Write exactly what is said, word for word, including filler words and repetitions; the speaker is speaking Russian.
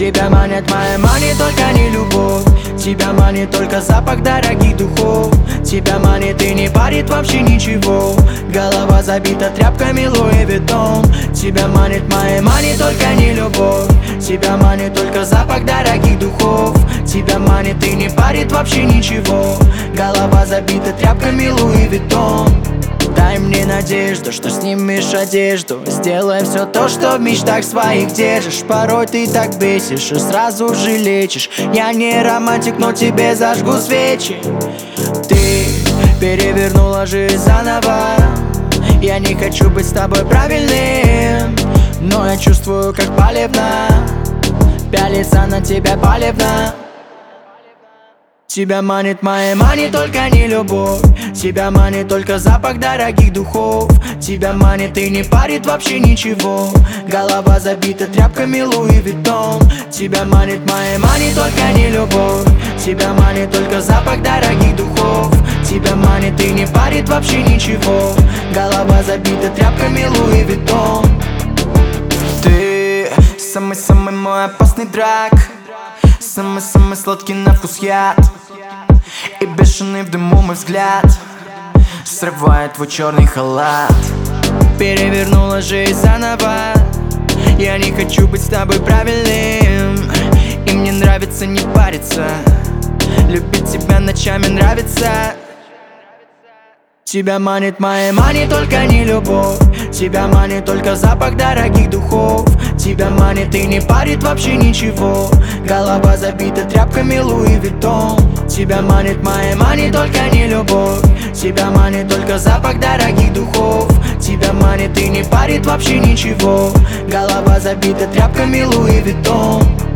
Тебя манит моя мани, только не любовь. Тебя манит только запах дорогих духов. Тебя манит и не парит вообще ничего. Голова забита тряпками Луи Виттон. Тебя манит моя мани, только не любовь. Тебя манит только запах дорогих духов. Тебя манит и не парит вообще ничего. Голова забита тряпками Луи Виттон. Дай мне надежду, что снимешь одежду. Сделай все то, что в мечтах своих держишь. Порой ты так бесишь и сразу же лечишь. Я не романтик, но тебе зажгу свечи. Ты перевернула жизнь заново. Я не хочу быть с тобой правильным, но я чувствую, как палевно пялиться на тебя палевно. Тебя манит моя мани, только не любовь. Тебя манит только запах дорогих духов. Тебя манит и не парит вообще ничего. Голова забита тряпками Луи Виттон. Тебя манит моя мани, только не любовь. Тебя манит только запах дорогих духов. Тебя манит и не парит вообще ничего. Голова забита тряпками Луи Виттон. Ты самый-самый мой опасный драк. Самый-самый сладкий на вкус яд. И бешеный в дыму мой взгляд срывает твой черный халат. Перевернула жизнь заново. Я не хочу быть с тобой правильным, и мне нравится не париться. Любить тебя ночами нравится. Тебя манит моя мани, только не любовь. Тебя манит только запах дорогих духов. Тебя манит и не парит вообще ничего. Голова забита тряпками Луи Виттон. Тебя манит моя мани, только не любовь. Тебя манит только запах дорогих духов. Тебя манит и не парит вообще ничего. Голова забита тряпками Луи Виттон.